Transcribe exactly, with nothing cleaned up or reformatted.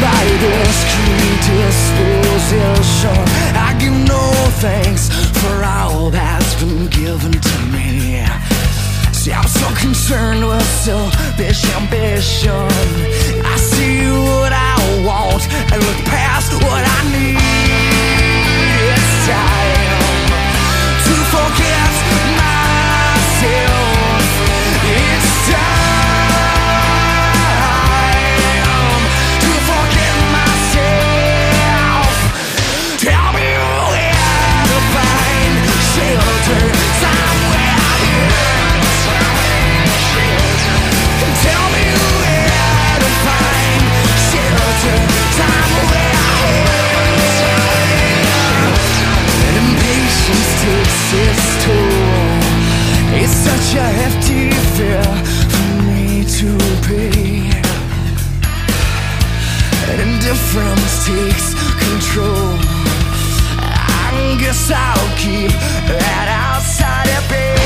by this predisposition. I give no thanks for all that's been given to me. See, I'm so concerned with selfish ambition. I see what I want and look past what I need. It's time to forget myself. It's time to forget myself. Tell me where to find shelter somewhere here. Tell me where to find shelter somewhere here. Impatience takes its toll. It's such a hefty fear for me to pay. And indifference takes control. I guess I'll keep that outside at bay.